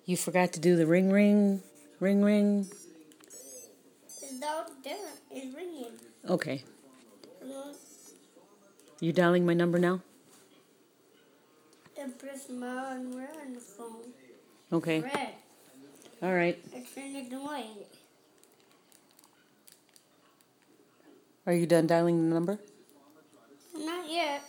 You forgot to do the ring, ring. It's not done. It's ringing. Okay. Hello? You dialing my number now? And press my and we're on the phone. Okay. Red. All right. It's turning white. Are you done dialing the number? Not yet.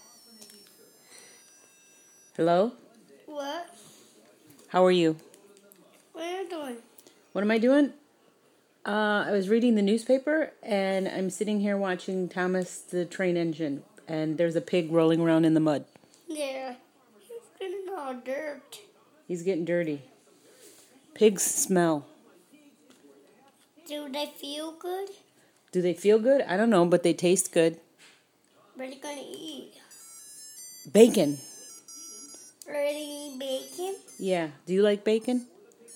Hello? What? How are you? What are you doing? What am I doing? I was reading the newspaper, and I'm sitting here watching Thomas the Train Engine, and there's a pig rolling around in the mud. Yeah. He's getting all dirt. He's getting dirty. Pigs smell. Do they feel good? Do they feel good? I don't know, but they taste good. What are you going to eat? Bacon. Are they eat bacon? Yeah. Do you like bacon?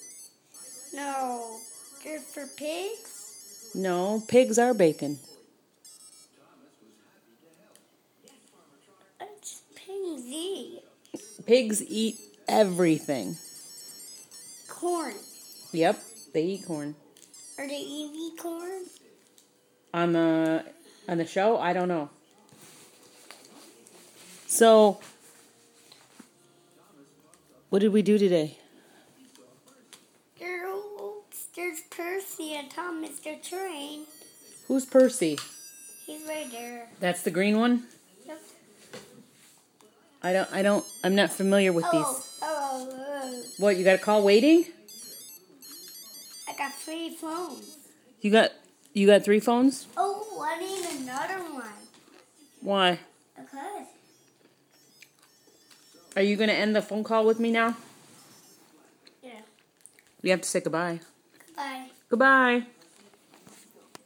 No. They're for pigs? No, pigs are bacon. That's pigs eat. Pigs eat everything. Corn. Yep, they eat corn. Are they eating corn? On the show, I don't know. So, what did we do today? There's Percy and Thomas the Train. Who's Percy? He's right there. That's the green one? Yep. I'm not familiar with these. Oh. What, you got a call waiting? I got 3 phones. You got 3 phones? Oh, I need another one. Why? Because. Are you going to end the phone call with me now? Yeah. We have to say goodbye. Bye. Goodbye.